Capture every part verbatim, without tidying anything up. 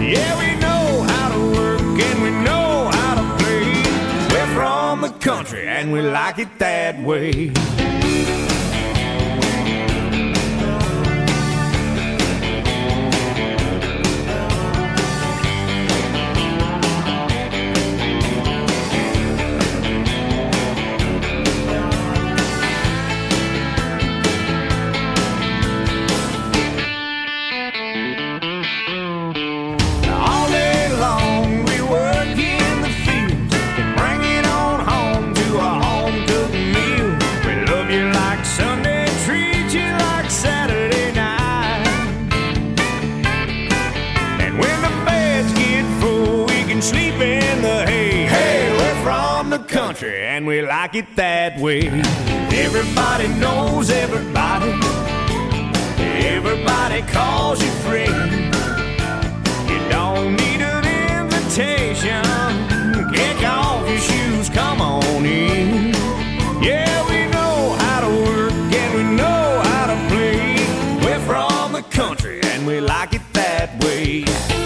Yeah, we know how to work and we know how to play. We're from the country and we like it that way. And we like it that way. Everybody knows everybody. Everybody calls you friend. You don't need an invitation. Kick off your shoes, come on in. Yeah, we know how to work and we know how to play. We're from the country and we like it that way.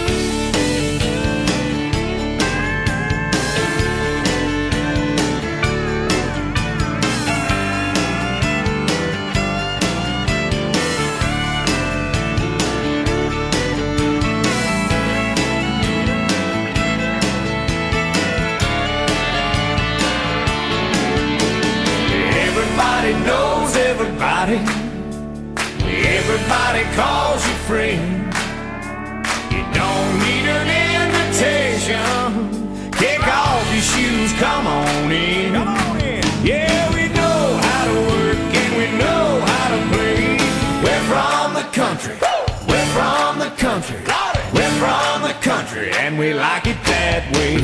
Knows everybody. Everybody calls you friend. You don't need an invitation. Kick off your shoes, come on in. Come on in. Yeah, we know how to work and we know how to play. We're from the country. We're from the country. We're from the country and we like it that way.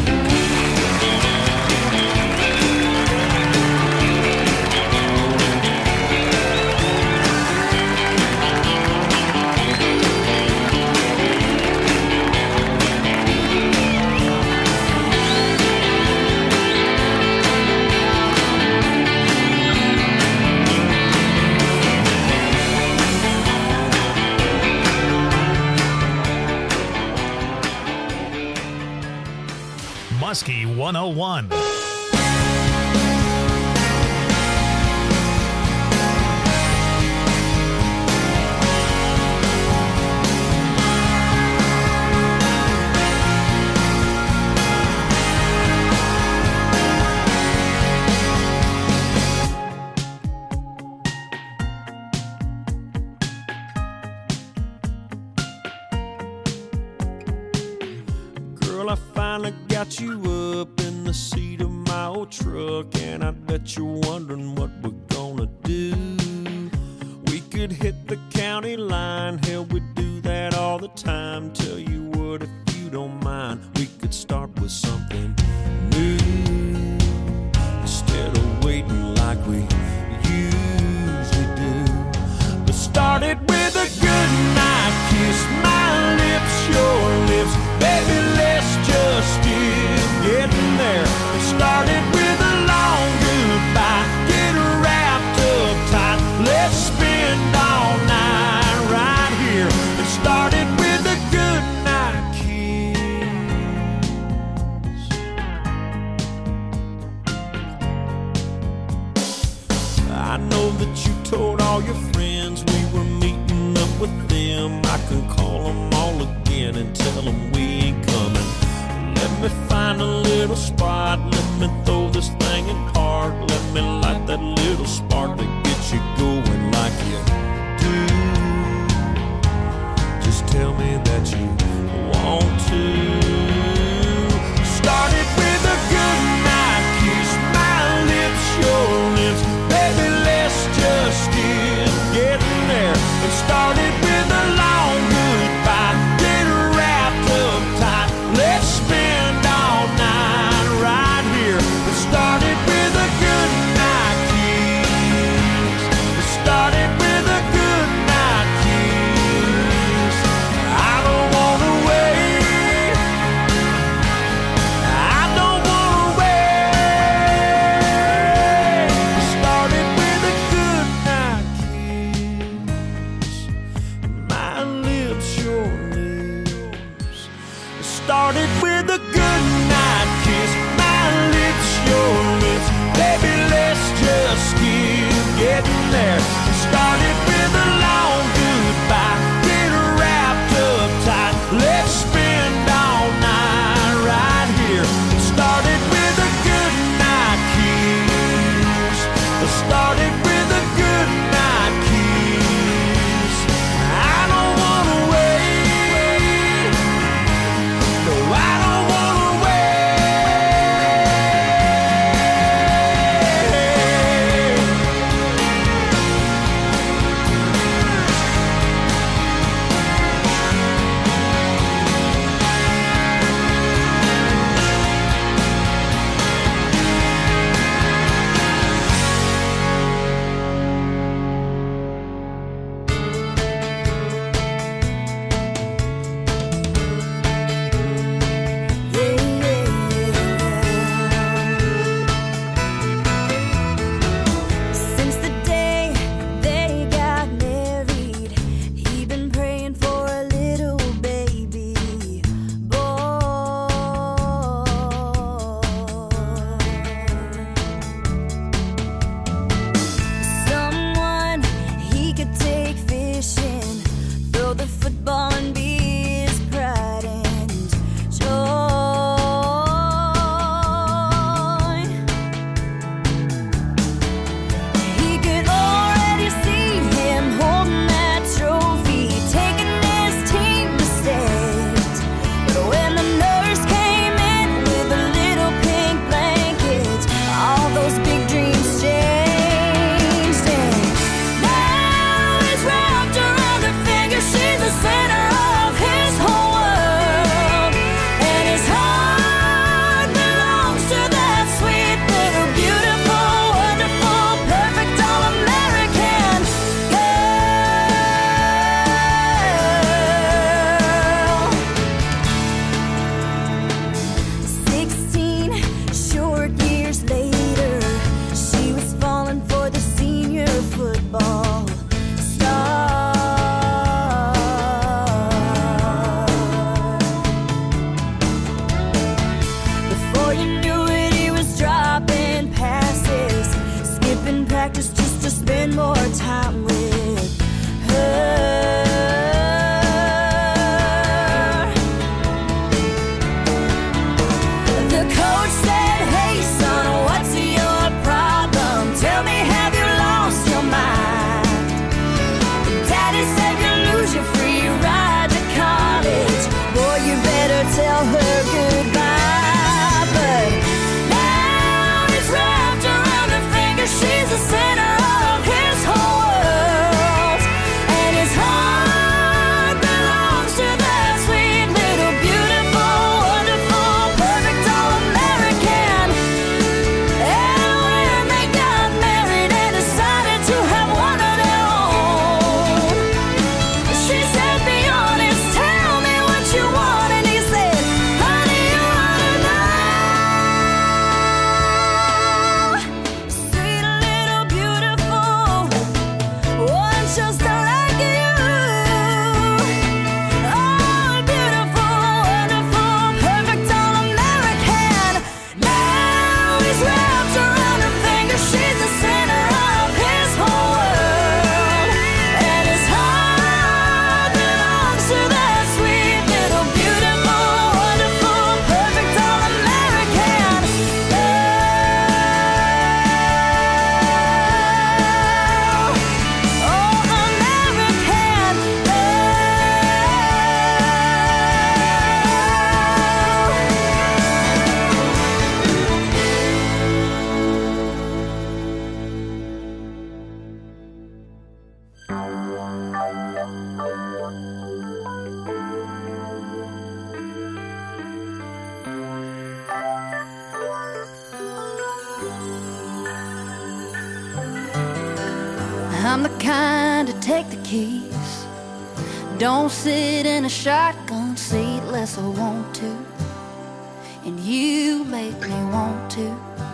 Muskie one oh one. Girl, I finally got you up in the seat of my old truck, and I bet you're wondering what we're gonna do. We could hit the county line, hell, we do that all the time. Tell you what, if you don't mind, we could start with something new instead of waiting like we usually do. Let's start it with a good night kiss, my lips, your lips, baby, let's just get getting there. It started with a long goodbye, get wrapped up tight, let's spend all night right here. It started with a good night kiss. I know that you told all your friends we were meeting up with them. I can call them all again and tell them we ain't coming. Let me find a little spot, let me throw this thing in park, let me light that little spark that gets you going like you do. Just tell me that you want to. Started with a good night kiss, my lips, your lips, baby, let's just get getting there. It started with a long goodbye, get wrapped up tight, let's spend all night right here. It started with a goodnight kiss. My lips, your lips, baby, let's just skip getting there. It started with a long goodbye, get wrapped up tight, let's spend all night right here. It started with a goodnight kiss. It started with a goodnight kiss. I don't wanna wait. No, I don't wanna I'm the kind to take the keys, don't sit in a shotgun seat unless I want to, and you make me want to.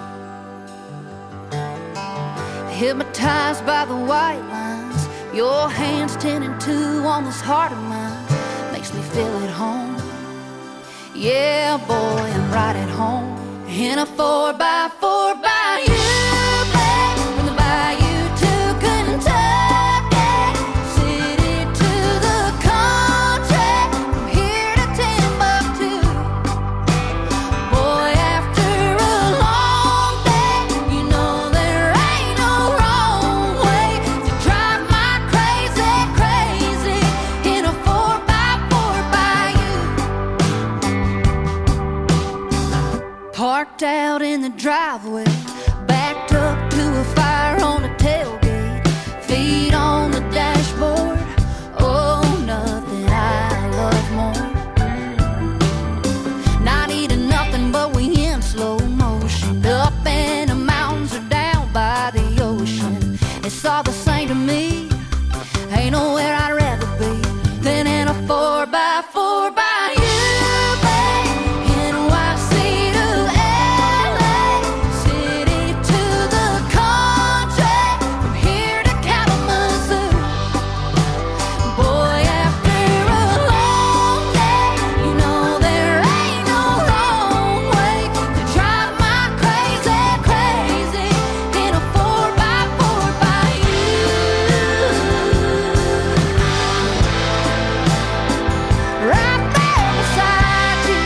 Hypnotized by the white lines, your hands ten and two on this heart of mine, makes me feel at home. Yeah, boy, I'm right at home in a four by four by you, babe, from the bayou to Kentucky, city to the country, from here to Timbuktu. Boy, after a long day, you know there ain't no wrong way to drive my crazy, crazy in a four by four by you. Parked out in the driveway, backed up to a fire on the tailgate, feet on the dashboard. Oh, nothing I love more. Not eating nothing, but we in slow motion, up in the mountains or down by the ocean. It's all the same to me. Ain't nowhere I'd rather be than in a four by four by you, babe. N Y C to L A, city to the country, from here to Kalamazoo. Boy, after a long day, you know there ain't no wrong way to drive my crazy, crazy in a four by four by you. Right there beside you.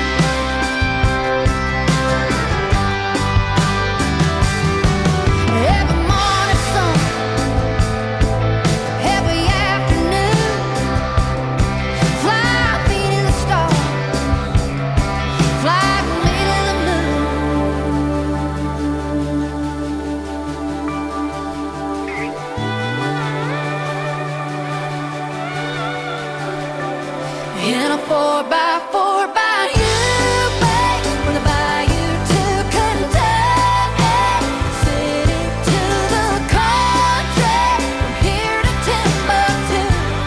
Every morning sun, every afternoon, fly me to the stars, fly me to the moon. In a four by four by you, babe, from the bayou to Kentucky, city to the country, from here to Timbuktu.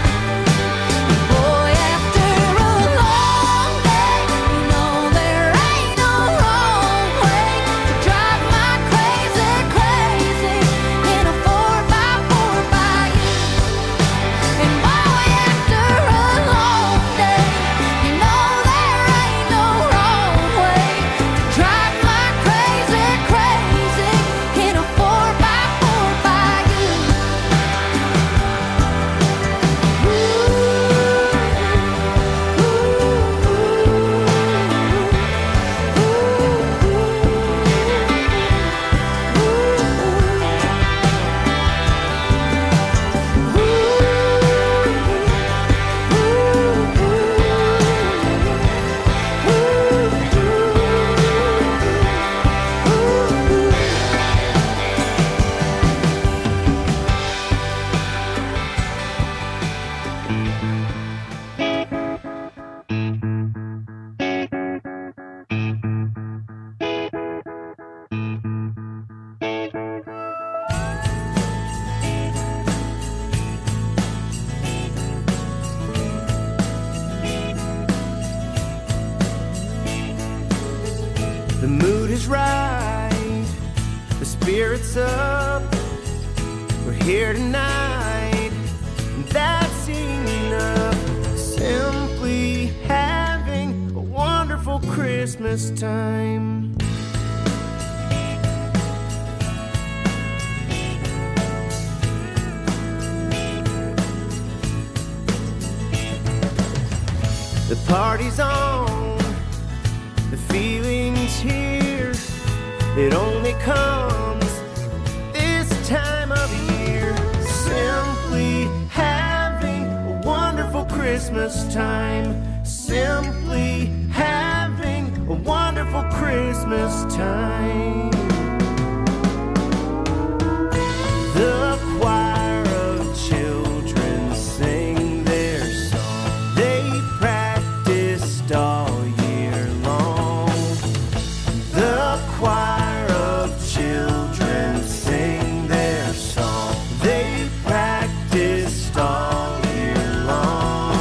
Boy, after a long day, you know there ain't no wrong way to drive my crazy, crazy in a four by four by you. And boy, after a long day, you know there ain't no wrong way to drive my crazy, crazy in a four by four by you. The mood is right, the spirit's up. We're here tonight, and that's enough. Simply having a wonderful Christmas time. The party's on, the feeling's here. It only comes this time of year. Simply having a wonderful Christmas time. Simply having a wonderful Christmas time. The choir of children sing their song. They practiced all year long. The choir of children sing their song. They practiced all year long.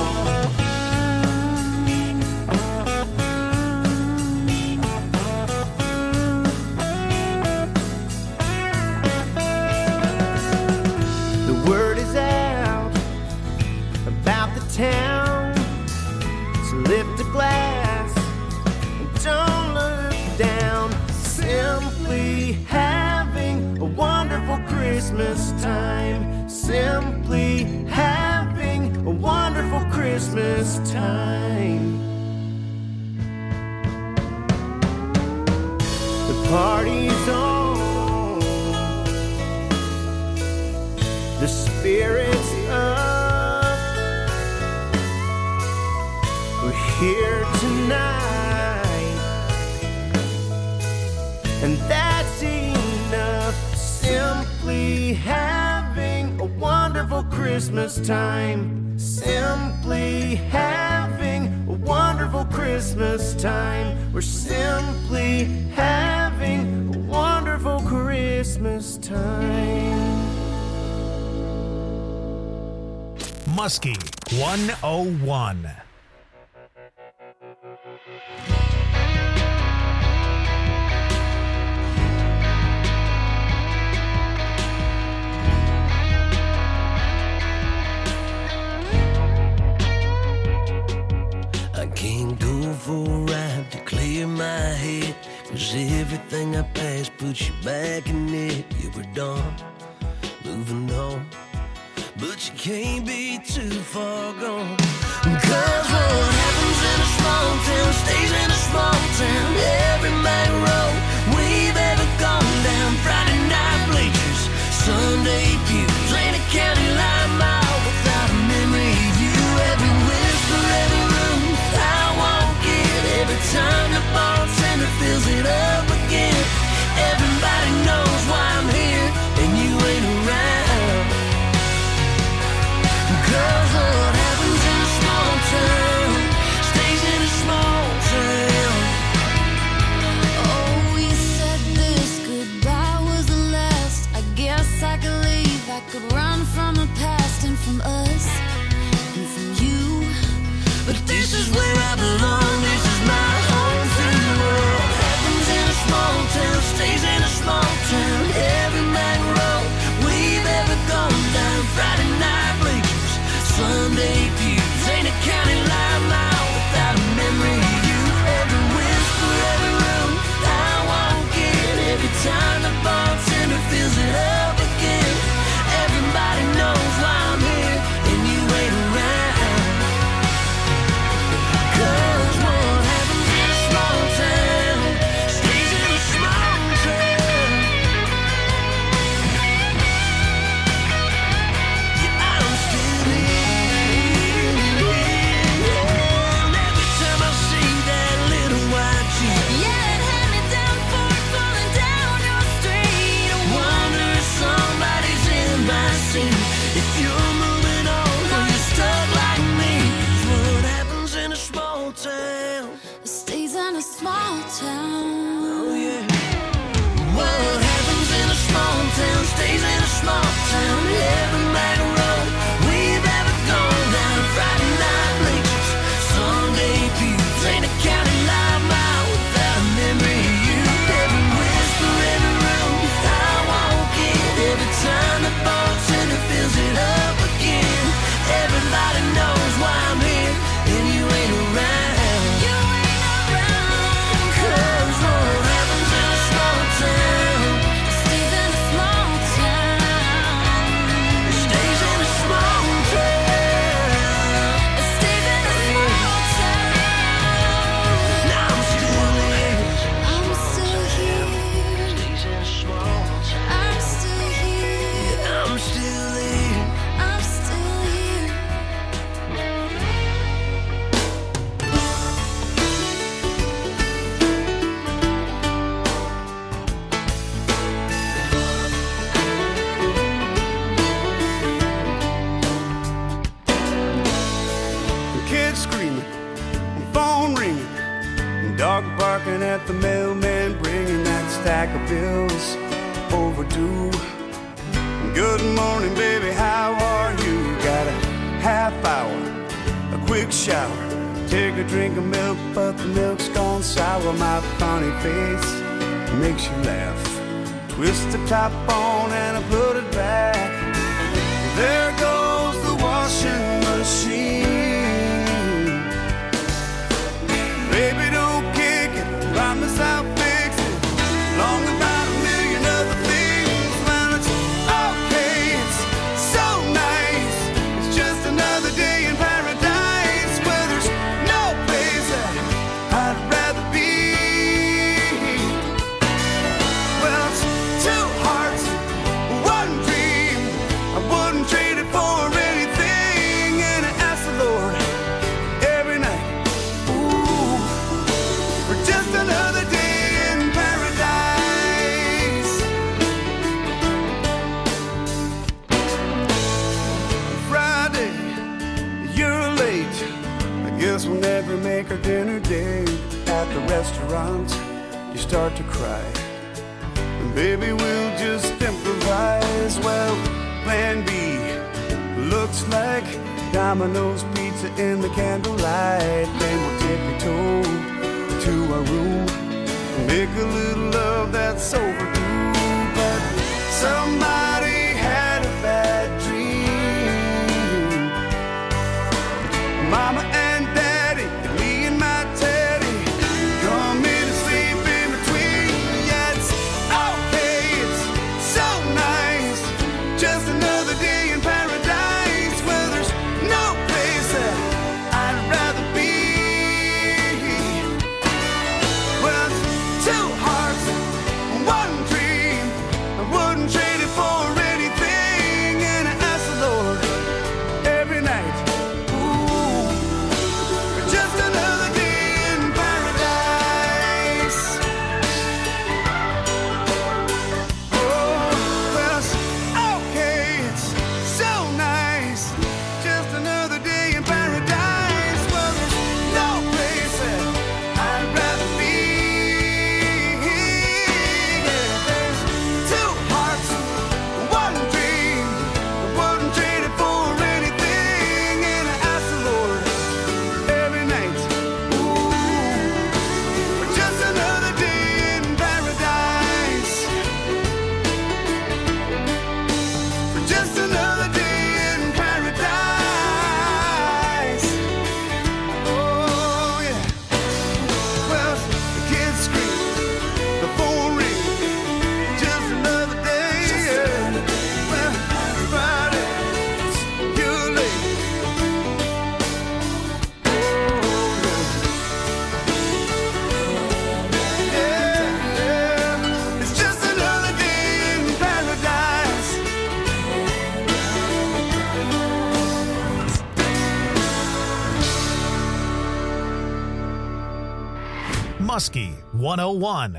Christmas time. Simply having a wonderful Christmas time. The party's on, the spirit's up. We're here tonight, and that's enough. Simply having a wonderful Christmas time. Simply having a wonderful Christmas time. We're simply having a wonderful Christmas time. Muskie one oh one. Can't go for a ride to clear my head, 'cause everything I passed puts you back in it. You were done, moving on, but you can't be too far gone. 'Cause what happens in a small town stays in a small town. Every main road we've ever gone down. Friday night bleachers, Sunday pews, ain't a county line mile without a memory of you. Every whisper, every room I walk in, every time the bartender fills it up again. Everybody knows why I'm here and you ain't around. 'Cause what happens in a small town stays in a small town. Oh, you said this goodbye was the last. I guess I could leave, I could run from the past and from us and from you. But this is where I belong, this is my home free world. Happens in a small town, stays in a small town. Every main road we've ever gone down. Friday night bleachers, Sunday pews, ain't a county line mile without a memory of you. Every whisper, every room I walk in, every time the bartender fills it up again. Everybody knows why I'm here and you ain't around. 'Cause what happens in a small town stays in a small town. Yeah, I'm still here. And every time I see that little white Jeep, Yeah, it had me down for it falling down your street. I wonder if somebody's in my seat. If you're moving on or you're stuck like me. 'Cause what happens in a small town? It stays in a small town. Oh yeah. What happens in a small town stays in a small town. Every main road we've ever gone down. Friday night bleachers, Sunday pews, ain't a county line mile without a memory of you. Every whisper, every room I walk in, every time the bartender fills it up again. Everybody knows why I'm here and you ain't around. You ain't around. 'Cause what happens in a small town It stays in a small town. stays in a small town. It stays in a small town. Now I'm still here. I'm still here. Stays in a small town. I'm still here. I'm still here. I'm still here. The kids screaming, phone ringing, dog barking at the mailman, bringing that stack of bills overdue. Good morning, baby, how are you? Got a half hour, a quick shower, take a drink of milk, but the milk's gone sour. My funny face makes you laugh. Twist the top on and I put it back. There goes the washing machine. Baby, don't kick it, promise I'll fix it. Long about a million other things, man, it's dinner date at the restaurant, you start to cry. And baby, we'll just improvise. Well, plan B looks like Domino's pizza in the candlelight. Then we'll tiptoe to our room and make a little love that's overdue. But somebody had a bad dream. Mama and Daddy, and me and my Teddy, come in and sleep in between. Yeah, it's okay, it's so nice. Just another day in paradise where there's no place that I'd rather be. Well, it's two hearts, one dream. I wouldn't trade it for anything. And I ask the Lord every night, ooh, for just another day in paradise. Oh, well, it's okay, it's so nice. Just another day in paradise. Well, there's no place that I'd rather be. Yeah, there's two hearts, one dream. I wouldn't trade it for anything. And I ask the Lord every night, ooh, for just another day in paradise. For just another day in paradise. Oh, yeah. Well, the kids scream, the phone rings, just another day. Yeah. Well, it's Friday, you're late. Oh, yeah. Yeah, yeah. It's just another day in paradise. Muskie one oh one.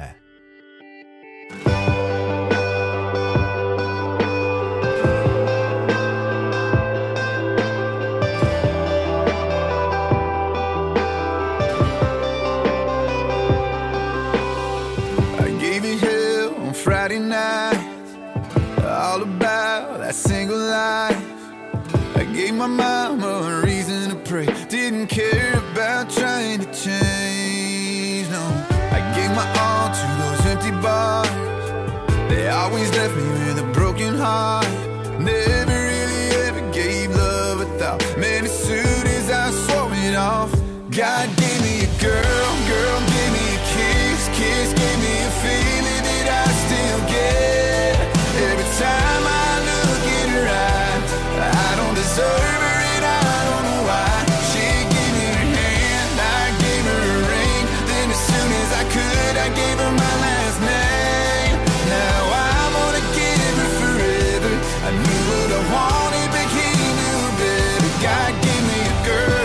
I gave you hell on Friday night, all about that single life. I gave my mama a reason to pray, didn't care about trying to change, no. I gave my all to those empty bars, they always left me with a broken heart. Never really ever gave love a thought, man, as soon as I swore it off. God gave me a girl, girl gave me a kiss, kiss gave me a feeling that I still get. Every time I look in her eyes, I don't deserve her and I don't know why. She gave me her hand, I gave her a ring, then as soon as I could, I gave her my last name. Now I'm gonna give her forever. I knew what I wanted, but he knew better. God gave me a girl.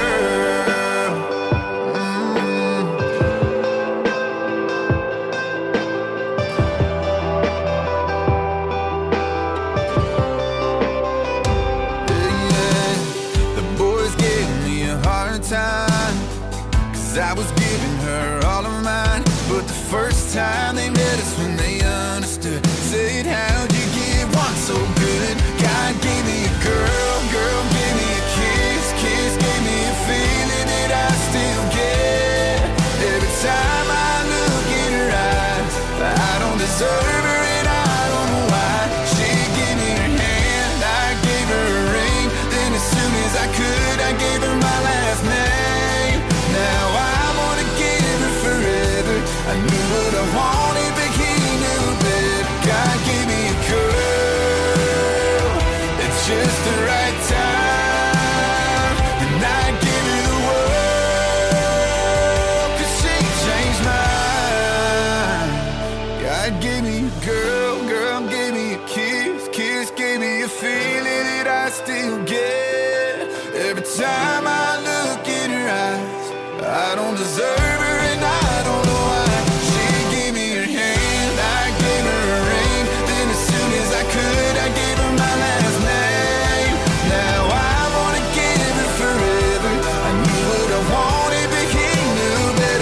Time, 'cause I was giving her all of mine, but the first time they met us when they understood, said, how'd you give one so good? God gave me a girl, girl gave me a kiss, kiss gave me a feeling that I still get. Every time I look in her eyes, I don't deserve her and I don't know why. She gave me her hand, I gave her a ring, then as soon as I could, I gave her my last name. Now I'm gonna give her forever. I knew what I wanted, but he knew better. God gave me a girl, it's just the right time, and I give her the world, 'cause she changed mine. God gave me a girl, girl gave me a kiss, kiss gave me a feeling that I still get. Every time I look in her eyes, I don't deserve her and I don't know why. She gave me her hand, I gave her a ring, then as soon as I could, I gave her my last name. Now I wanna give her forever. I knew what I wanted, but he knew better.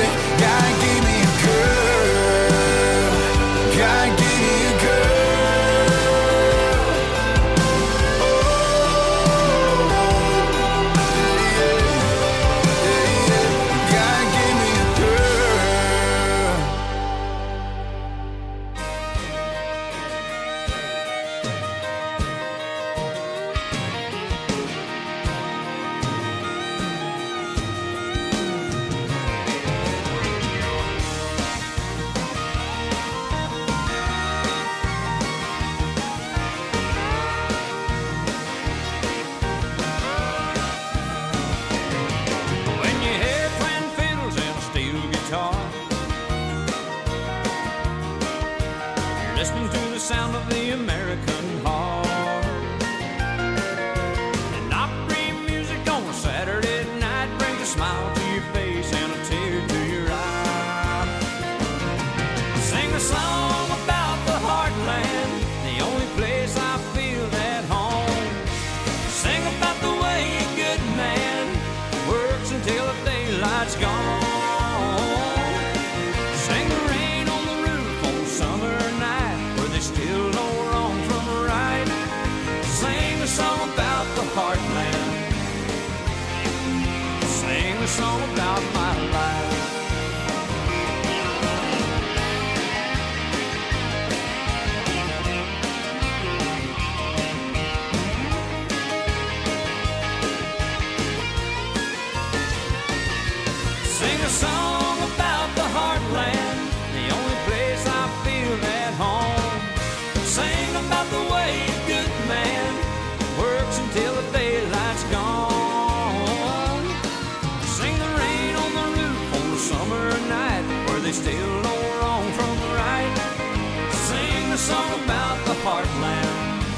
they still know wrong from right. Sing the song about the heartland.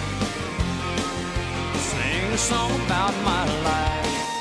Sing the song about my life.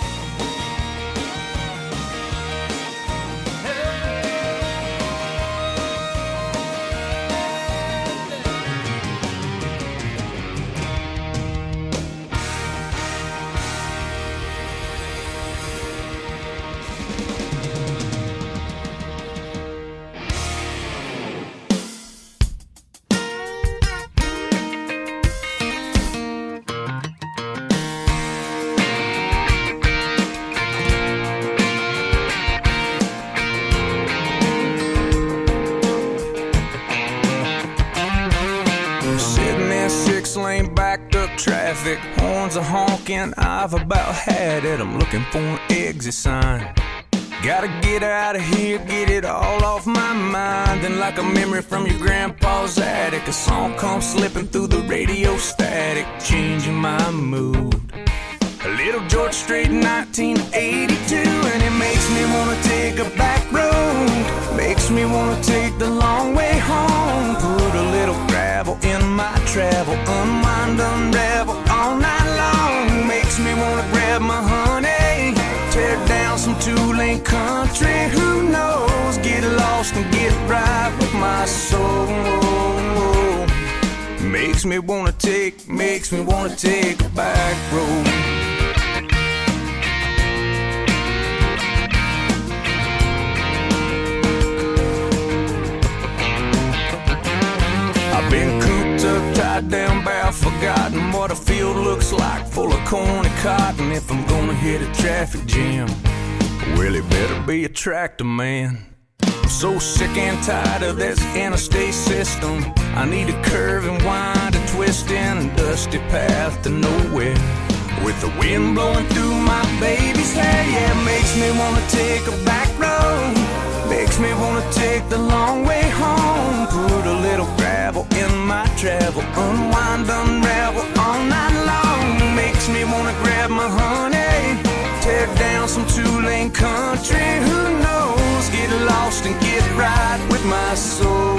Lane backed up traffic, horns are honking, I've about had it. I'm looking for an exit sign. Gotta get out of here, get it all off my mind. And like a memory from your grandpa's attic, a song comes slipping through the radio static, changing my mood. A little George Strait in nineteen eighty-two, and it makes me wanna take a back road, makes me wanna take the long way home. Put a little gravel in my travel, unwind, unravel all night long. Makes me wanna grab my honey, tear down some two-lane country. Who knows, get lost and get right with my soul. Makes me wanna take, makes me wanna take a back road. I've been cooped up, tied down, bound, forgotten what a field looks like, full of corn and cotton. If I'm gonna hit a traffic jam, well, it better be a tractor man. I'm so sick and tired of this interstate system. I need a curve and wind, a twist in a dusty path to nowhere, with the wind blowing through my baby's hair. Yeah, it makes me wanna take a back road, makes me wanna take the long way home. Put a little gravel in my travel, unwind, unravel all night long. Makes me wanna grab my honey, tear down some two-lane country. Who knows, get lost and get right with my soul.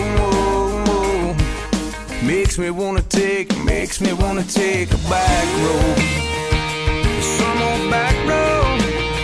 Makes me wanna take, makes me wanna take a back road, some old back road.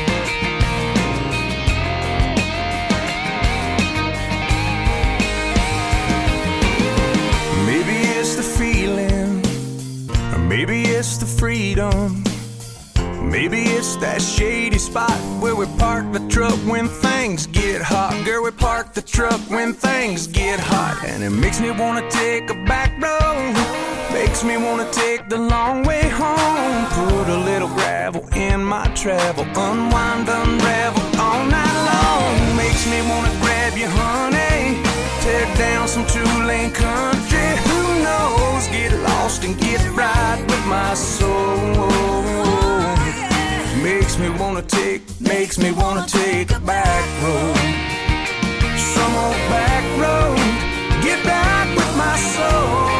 Maybe it's the feeling, or maybe it's the freedom. Maybe it's that shady spot where we park the truck when things get hot. Girl, we park the truck when things get hot. And it makes me wanna take a back road, makes me wanna take the long way home. Put a little gravel in my travel, unwind, unravel all night long. Makes me wanna grab you, honey, tear down some two-lane country. Who knows, get lost and get right with my soul. Makes me wanna take, makes me wanna take a back road, some old back road, get back with my soul.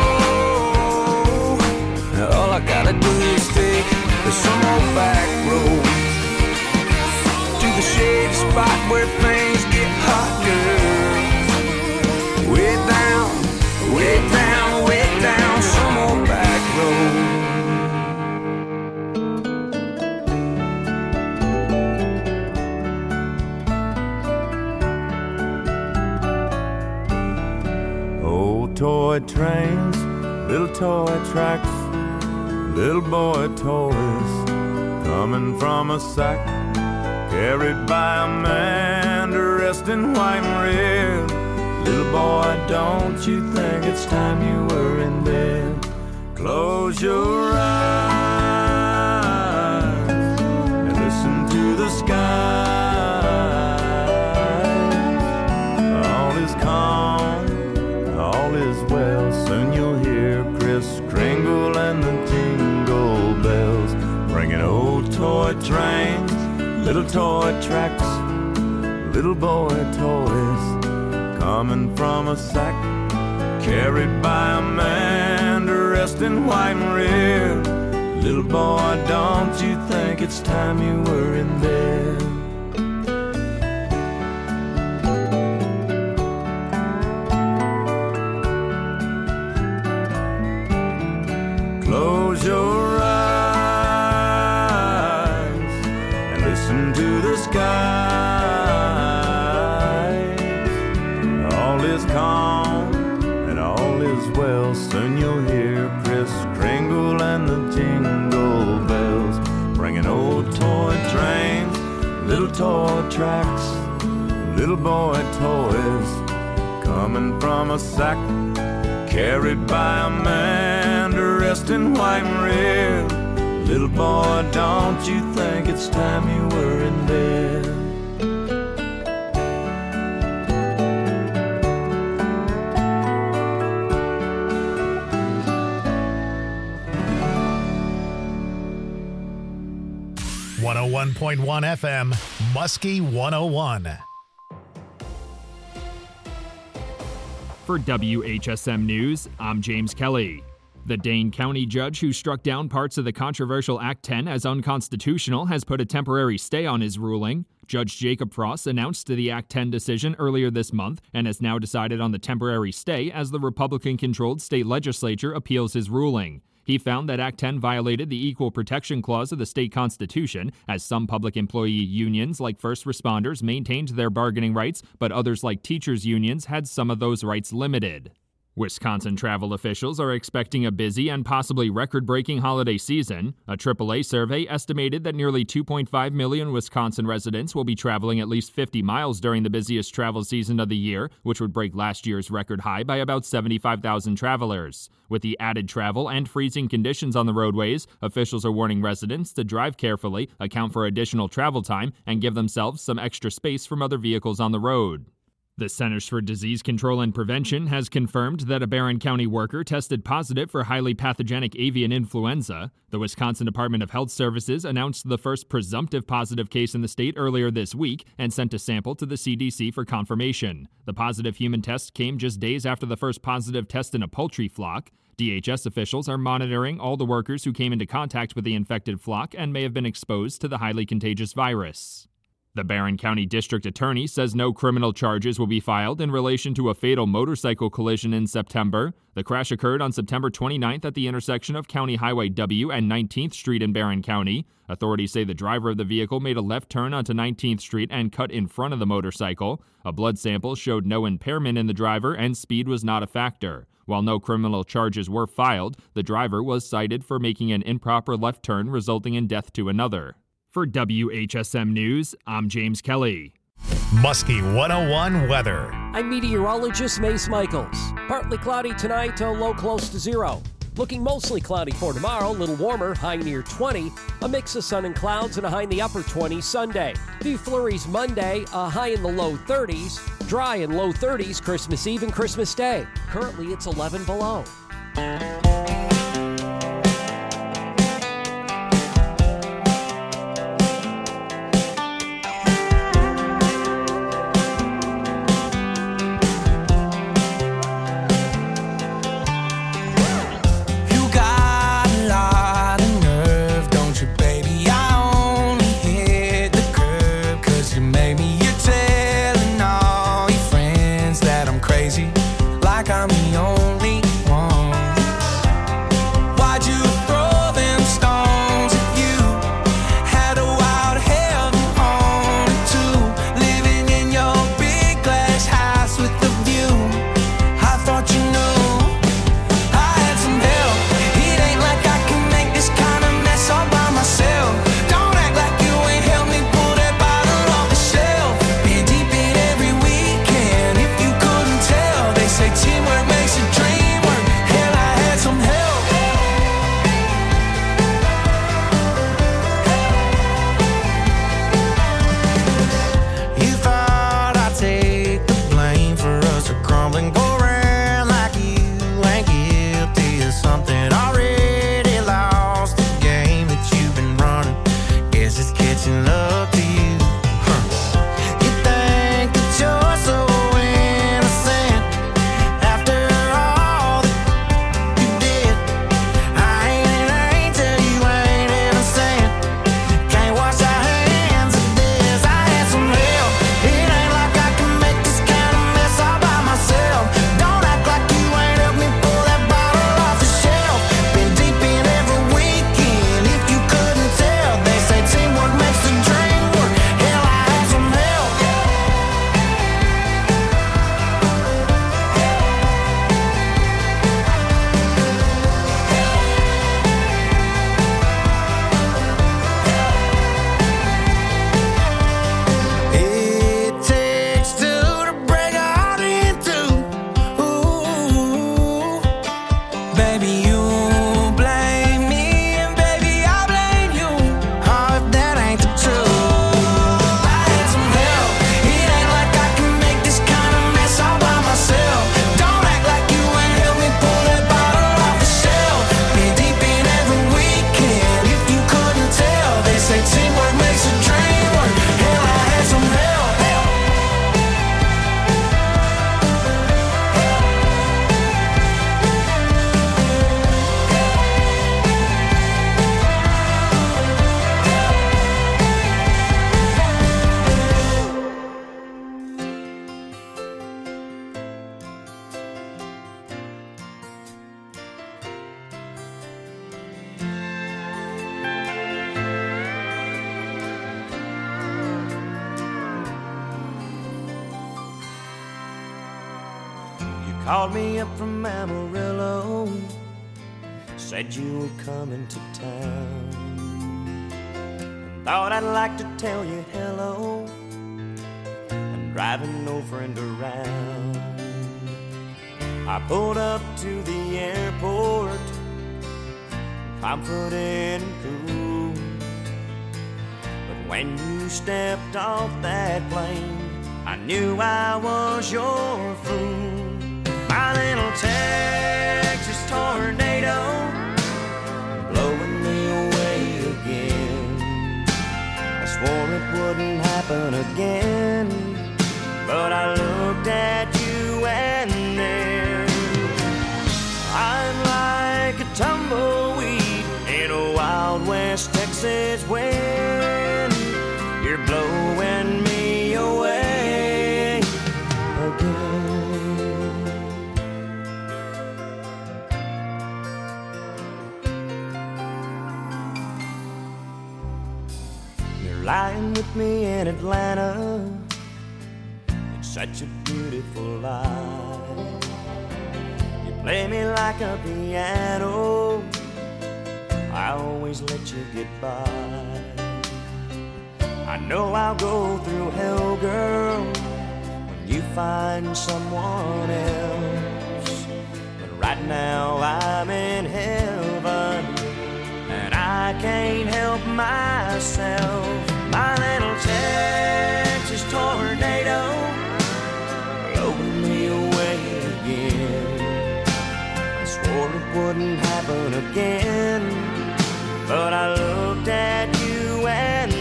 All I gotta do is take some old back road to the shady spot where things get hot, girl. Way down, way down, way down, some old back road. Toy trains, little toy tracks, little boy toys coming from a sack, carried by a man dressed in white and red. Little boy, don't you think it's time you were in bed? Close your eyes and listen to the sky. All is calm, all is well. Soon you'll hear Kris Kringle and the jingle bells, bringing old toy trains, little toy tracks, little boy toys coming from a sack, carried by a man dressed in white and red. Little boy, don't you think it's time you were in bed? calm and all is well. Soon you'll hear Kris Kringle and the jingle bells, bringing old toy trains, little toy tracks, little boy toys, coming from a sack, carried by a man dressed in white and red. Little boy, don't you think it's time you were in bed? one oh one point one F M, Muskie one oh one. For W H S M News, I'm James Kelly. The Dane County judge who struck down parts of the controversial Act ten as unconstitutional has put a temporary stay on his ruling. Judge Jacob Frost announced the Act ten decision earlier this month and has now decided on the temporary stay as the Republican-controlled state legislature appeals his ruling. He found that Act ten violated the Equal Protection Clause of the state constitution, as some public employee unions like first responders maintained their bargaining rights, but others like teachers' unions had some of those rights limited. Wisconsin travel officials are expecting a busy and possibly record-breaking holiday season. A triple A survey estimated that nearly two point five million Wisconsin residents will be traveling at least fifty miles during the busiest travel season of the year, which would break last year's record high by about seventy-five thousand travelers. With the added travel and freezing conditions on the roadways, officials are warning residents to drive carefully, account for additional travel time, and give themselves some extra space from other vehicles on the road. The Centers for Disease Control and Prevention has confirmed that a Barron County worker tested positive for highly pathogenic avian influenza. The Wisconsin Department of Health Services announced the first presumptive positive case in the state earlier this week and sent a sample to the C D C for confirmation. The positive human test came just days after the first positive test in a poultry flock. D H S officials are monitoring all the workers who came into contact with the infected flock and may have been exposed to the highly contagious virus. The Barron County District Attorney says no criminal charges will be filed in relation to a fatal motorcycle collision in September. The crash occurred on September twenty-ninth at the intersection of County Highway W and nineteenth Street in Barron County. Authorities say the driver of the vehicle made a left turn onto nineteenth Street and cut in front of the motorcycle. A blood sample showed no impairment in the driver and speed was not a factor. While no criminal charges were filed, the driver was cited for making an improper left turn resulting in death to another. For W H S M News, I'm James Kelly. Muskie one oh one weather. I'm meteorologist Mace Michaels. Partly cloudy tonight, a low close to zero. Looking mostly cloudy for tomorrow, a little warmer, high near twenty. A mix of sun and clouds and a high in the upper twenties Sunday. Few flurries Monday, a high in the low thirties. Dry and low thirties Christmas Eve and Christmas Day. Currently it's eleven below. Like I'm the only one. called me up from Amarillo, said you were coming to town. Thought I'd like to tell you hello. I'm driving no friend around. I pulled up to the airport, confident and cool. But when you stepped off that plane, I knew I was your fool. My little Texas tornado, blowing me away again. I swore it wouldn't happen again, but I looked at you and then I'm like a tumbleweed in a Wild West Texas wind. You're blowing me away again. You're lying with me in Atlanta, it's such a beautiful life. You play me like a piano, I always let you get by. I know I'll go through hell, girl, when you find someone else. But right now I'm in heaven, and I can't help myself. My little Texas tornado, blowing me away again. I swore it wouldn't happen again, but I looked at you and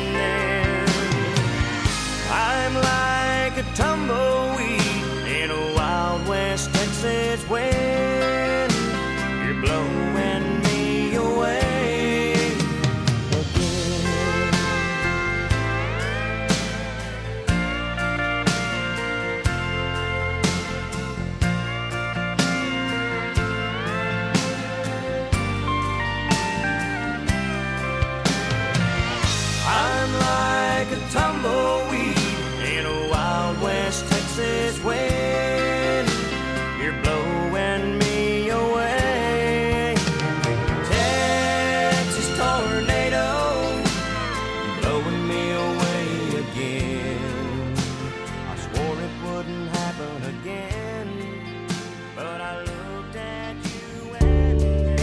I'm like a tumbleweed in a Wild West Texas wind. You're blowing me away again. I'm like a tumbleweed in a Wild West Texas wind. You're blowing me away. Texas tornado, blowing me away again. I swore it wouldn't happen again, but I looked at you and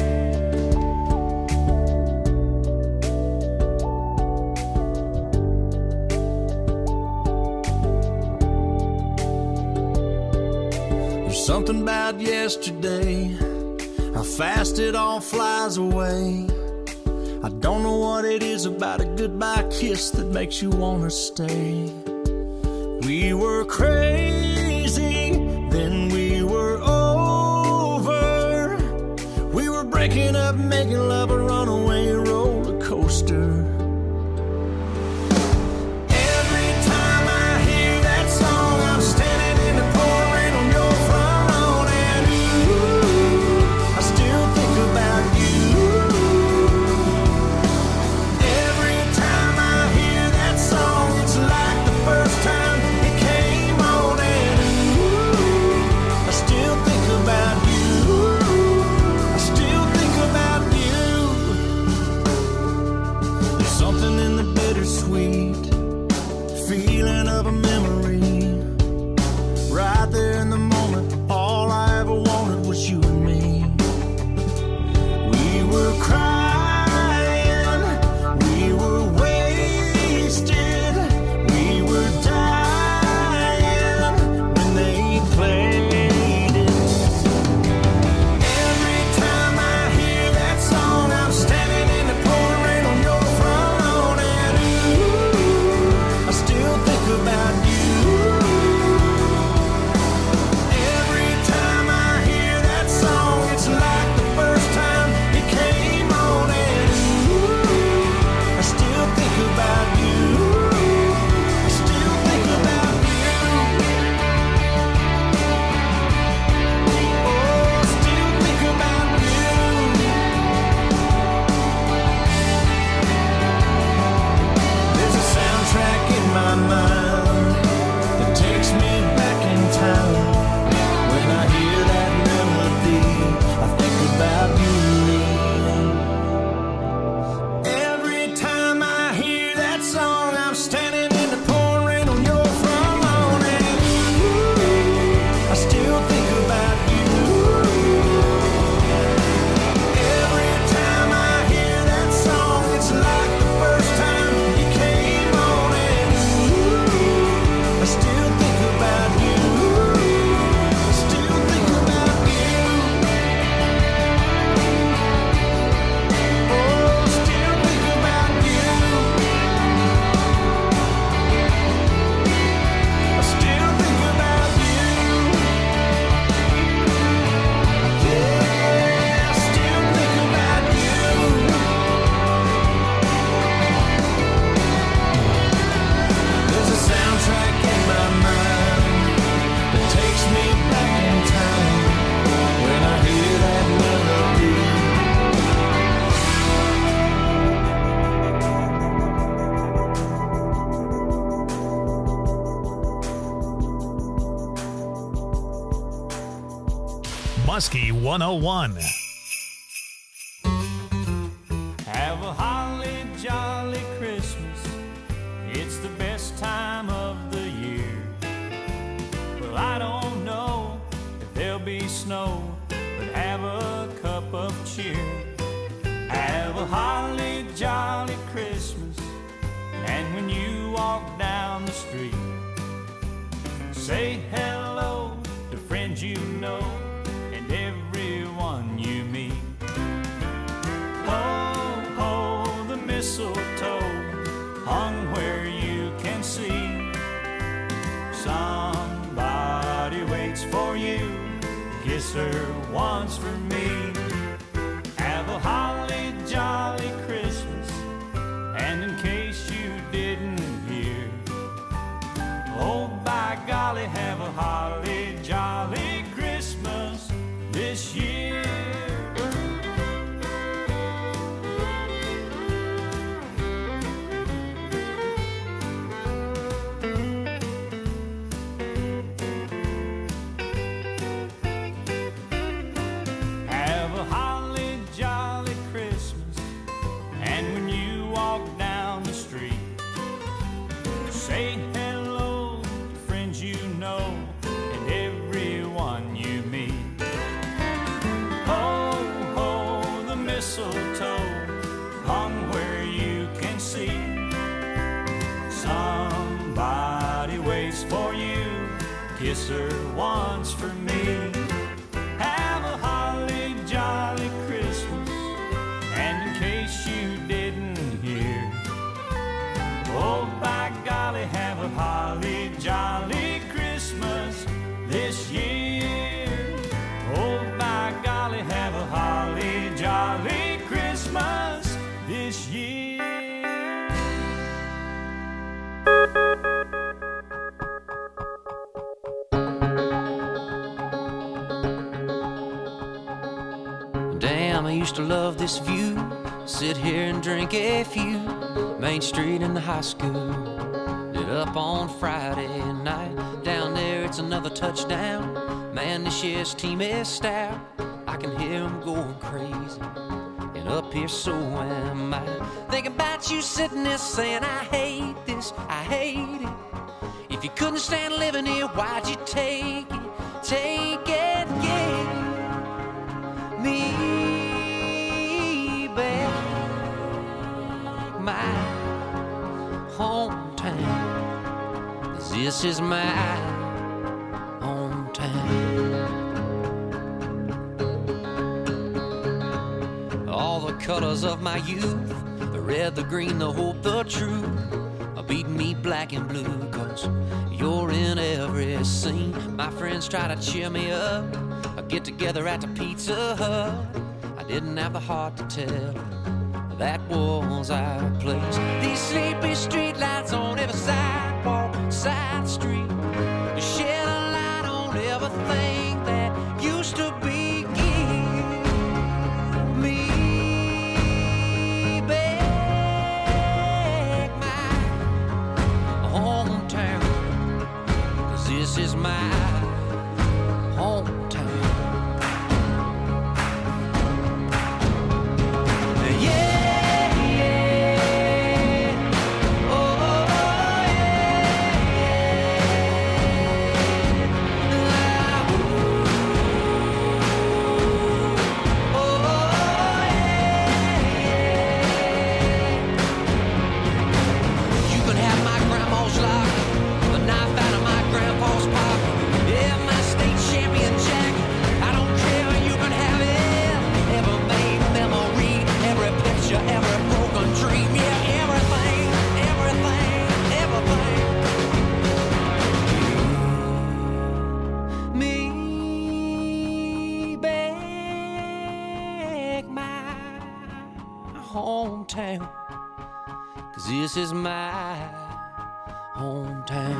something about yesterday, how fast it all flies away. I don't know what it is about a goodbye kiss that makes you wanna stay. We were crazy, then we were over. We were breaking up, making love a runaway roller coaster. Muskie one oh one. Have a holly jolly Christmas. It's the best time of the year. Well, I don't know if there'll be snow, but have a cup of cheer. Have a holly jolly Christmas. And when you walk down the street, say hello to friends you know and everyone you meet. Ho, ho, the mistletoe hung where you can see. Somebody waits for you, kiss her once for me. Have a holly jolly Christmas. And in case you didn't hear, oh, by golly, have a holly jolly Christmas this year. Have a holly jolly Christmas. And when you walk down the street, say hello to friends you know and everyone you meet. Ho, ho, the mistletoe hung where you can see. Somebody waits for you, kiss her once for me. Have a holly jolly Christmas. And in case you didn't hear, oh, by golly, have a holly jolly Christmas this year. Oh, by golly, have a holly jolly Christmas this year. Damn, I used to love this view. Sit here and drink a few. Main Street in the high school. Lit up on Friday night. Down there it's another touchdown. Man, this year's team is stout. I can hear them going crazy. And up here so am I. Thinking about you sitting there saying, I hate this, I hate it. If you couldn't stand living here, why'd you take it? Take it, get me back. My hometown, 'cause this is my hometown. All the colors of my youth, the red, the green, the hope, the truth, are beating me black and blue, 'cause you're in every scene. My friends try to cheer me up, I get together at the Pizza Hut. I didn't have the heart to tell that was our place. These sleepy street lights on every sidewalk, side street, shed a light on everything that used to be. Give me back my hometown, 'cause this is my hometown. Hometown, 'cause this is my hometown.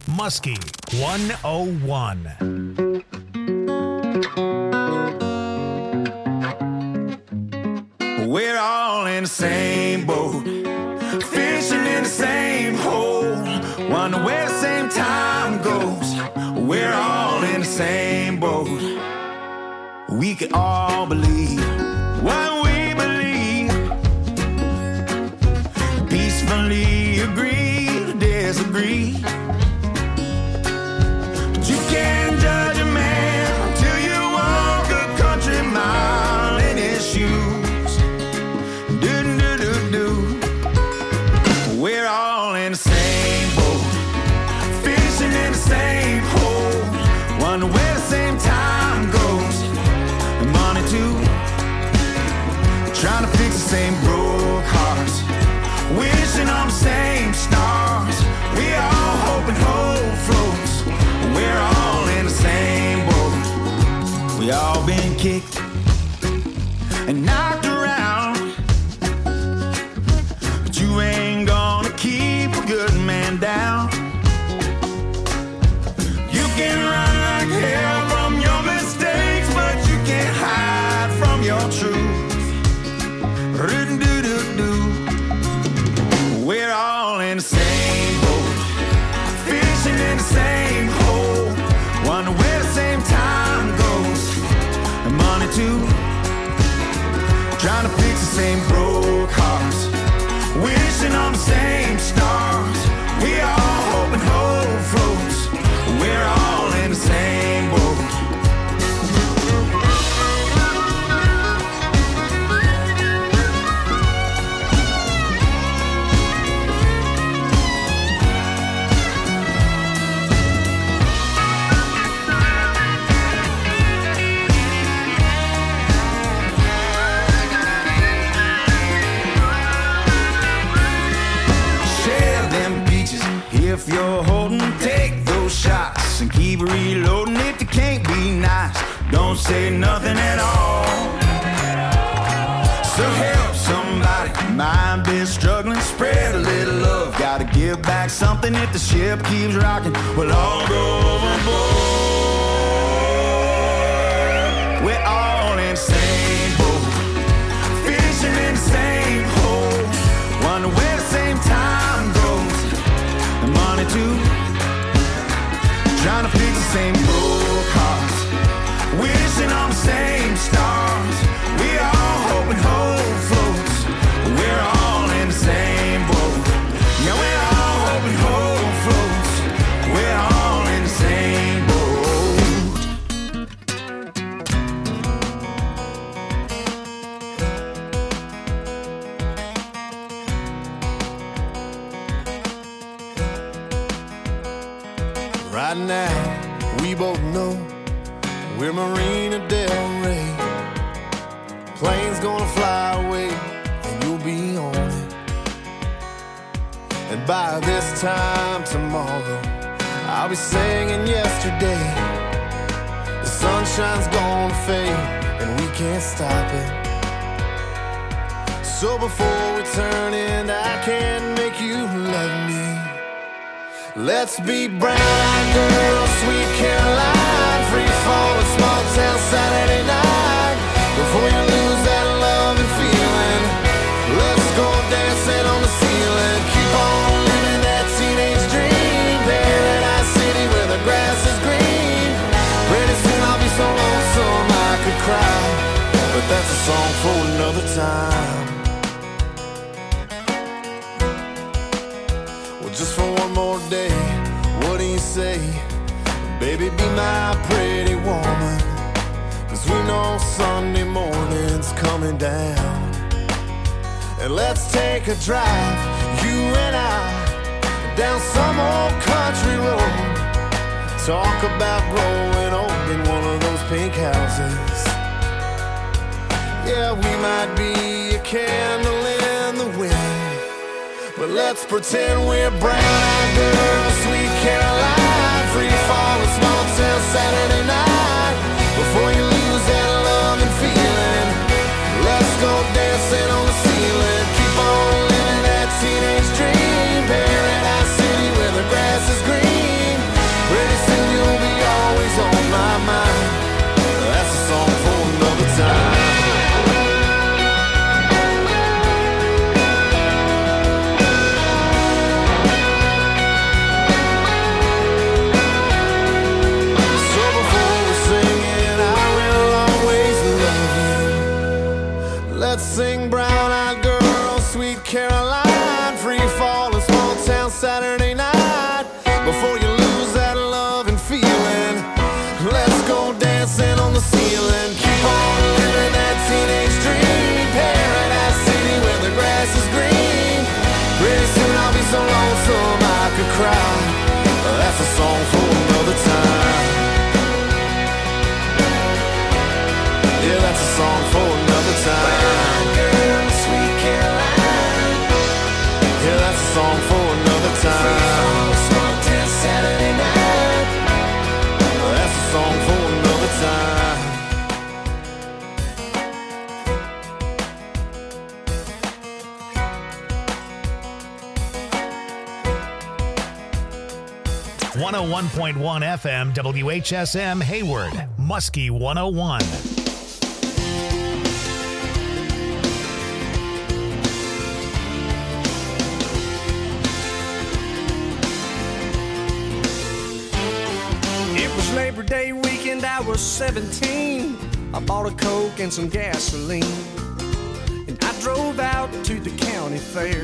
Muskie one oh one. We're all in the same boat, fishing in the same hole, wonder where the same time goes. We're all in the same boat. We can all believe what we believe, peacefully agree to disagree. But you can't judge a man till you walk a country mile in his shoes. Do do do do. We're all in the same boat, fishing in the same hole, wonder where the same time goes. And money too, trying to fix the same broke hearts, wishing on the same stars. We all hope and hope floats. We're all in the same boat. We all been kicked and knocked around, but you ain't gonna keep a good man down. You can run like hell from your mistakes, but you can't hide from your truth. Do-do-do-do. We're all in the same boat, fishing in the same hole, wonder where the same time goes. And money too, trying to fix the same broke hearts, wishing on the same stars. We all hope and hope floats. We're all in the same boat. If you're holding, take those shots and keep reloading. If you can't be nice, don't say nothing at all. So help somebody, mind been struggling, spread a little love. Gotta give back something if the ship keeps rocking. We'll all go overboard. We're all in the same boat, fishing in the same hole, wonder where the same time goes. Money too, trying to fix the same broke hearts, wishing on the same stars. We all hope and hope floats. We're all in the same boat. Yeah, we're all hope and hope floats. We're all in the same boat. Right now, we both know we're Marina Del Rey. Plane's gonna fly away, and you'll be on it. And by this time tomorrow, I'll be singing yesterday. The sunshine's gonna fade, and we can't stop it. So before we turn in, I can't make you love me. Let's be brown girls, sweet Caroline, free fall, small town Saturday night. Before you lose that love and feeling, let's go dancing on the ceiling. Keep on living that teenage dream, Paradise City where the grass is green. Pretty soon I'll be so lonesome I could cry, but that's a song for another time. Well, just for one more day, what do you say? Baby, be my pretty woman, 'cause we know Sunday morning's coming down. And let's take a drive, you and I, down some old country road. Talk about growing old in one of those pink houses. Yeah, we might be a candle in the wind, but let's pretend we're brown-eyed girls, sweet Caroline, free fall, a small town Saturday night. Before you lose that love and feeling, let's go dancing on the ceiling. Keep on living that teenage dream, Paradise City where the grass is green. oh one point one F M, W H S M Hayward, Muskie one oh one. It was Labor Day weekend, I was seventeen. I bought a Coke and some gasoline, and I drove out to the county fair.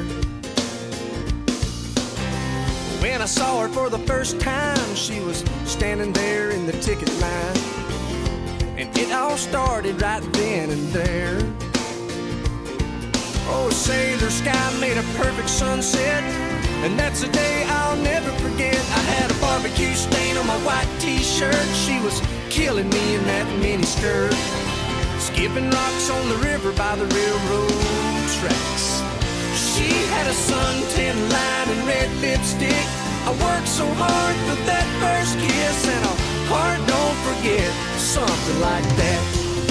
When I saw her for the first time, she was standing there in the ticket line, and it all started right then and there. Oh, say, the sky made a perfect sunset, and that's a day I'll never forget. I had a barbecue stain on my white t-shirt. She was killing me in that mini skirt, skipping rocks on the river by the railroad tracks. She had a suntan line and red lipstick. I worked so hard for that first kiss, and a heart don't forget, something like that.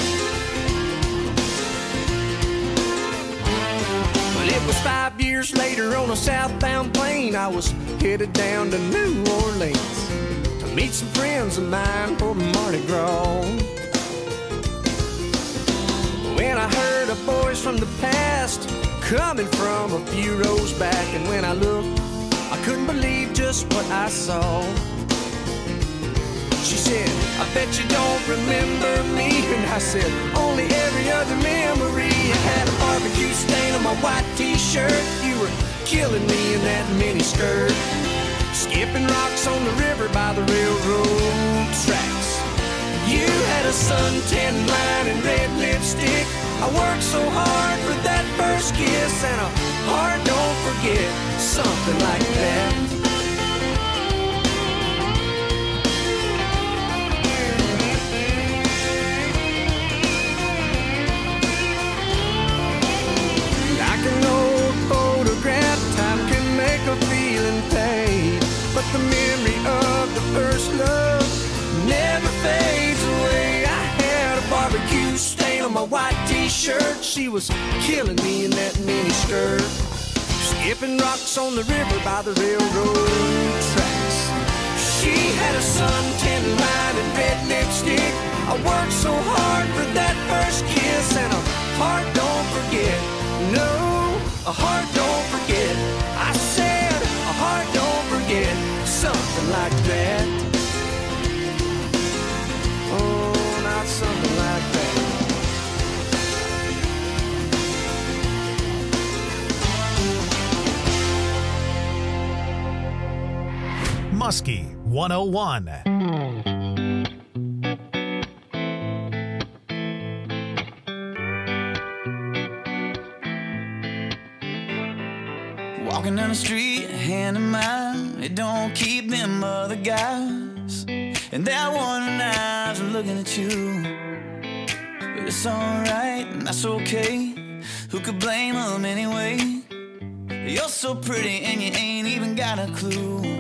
But it was five years later on a southbound plane. I was headed down to New Orleans to meet some friends of mine for Mardi Gras. When I heard a voice from the past coming from a few rows back, and when I looked, I couldn't believe just what I saw. She said, I bet you don't remember me. And I said, only every other memory. I had a barbecue stain on my white t-shirt. You were killing me in that mini skirt, skipping rocks on the river by the railroad tracks. You had a suntan line and red lipstick. I worked so hard for that first kiss, and a heart don't forget, something like that. Like an old photograph, time can make a feeling fade, but the memory of the first love never fades away. I had a barbecue stain on my white t-shirt. She was killing me in that mini skirt, skipping rocks on the river by the railroad tracks. She had a suntan line and red lipstick. I worked so hard for that first kiss, and a heart don't forget. No, a heart don't forget. I said a heart don't forget, something like that. Oh, not something like that. Muskie one oh one. Walking down the street, hand in mine, it don't keep them other guys. And that one and eyes are looking at you. But it's alright, and that's okay. Who could blame them anyway? You're so pretty and you ain't even got a clue.